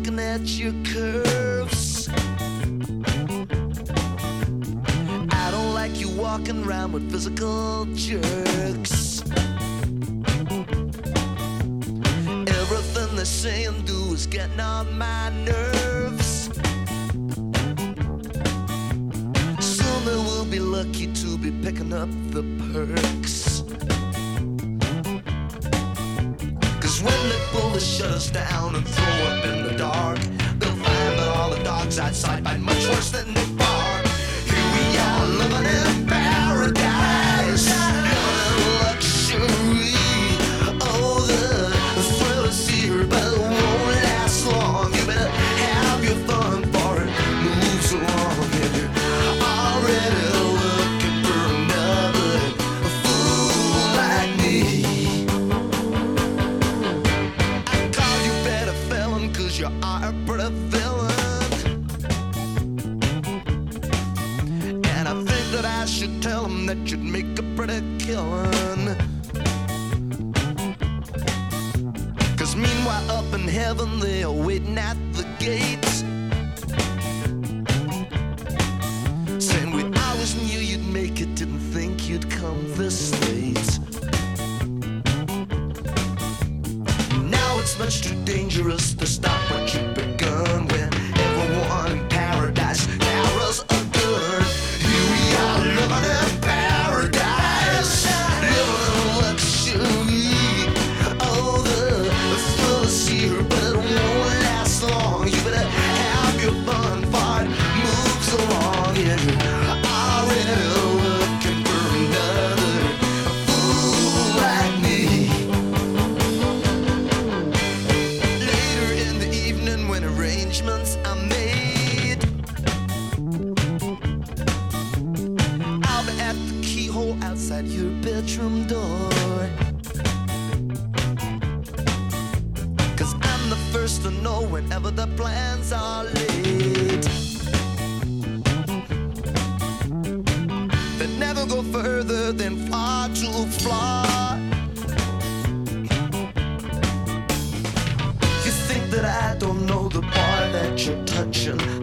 looking at your curves. I don't like you walking around with physical jerks. Everything they say and do is getting on my nerves. Soon they will be lucky to be picking up the perks. Cause when they pull the shutters down and throw up in the dark, they'll find that all the dogs outside fight much worse than they bark. Here we are living in paradise, living in luxury. Oh, the thrill is here, but it won't last long. You better have your fun for it moves along. If you're already looking for another fool like me, I call you better felon, cause you are a pretty villain. And I think that I should tell him that you'd make a pretty killing. Cause meanwhile up in heaven they are waiting at the gates, saying we always knew you'd make it, didn't think you'd come this late. Now it's much too dangerous to stop what you've begun, when everyone in paradise carries a gun. Here we are living in paradise, living in luxury. Oh, the thrill is here, but it won't last long. You better have your fun, for it moves along. And you're already looking for another fool like me. Later in the evening when arrangements are made, I'll be at the keyhole outside your bedroom door. Cause I'm the first to know whenever the plans are laid. They never go further than far too far. You think that I don't know the boy that you're touching?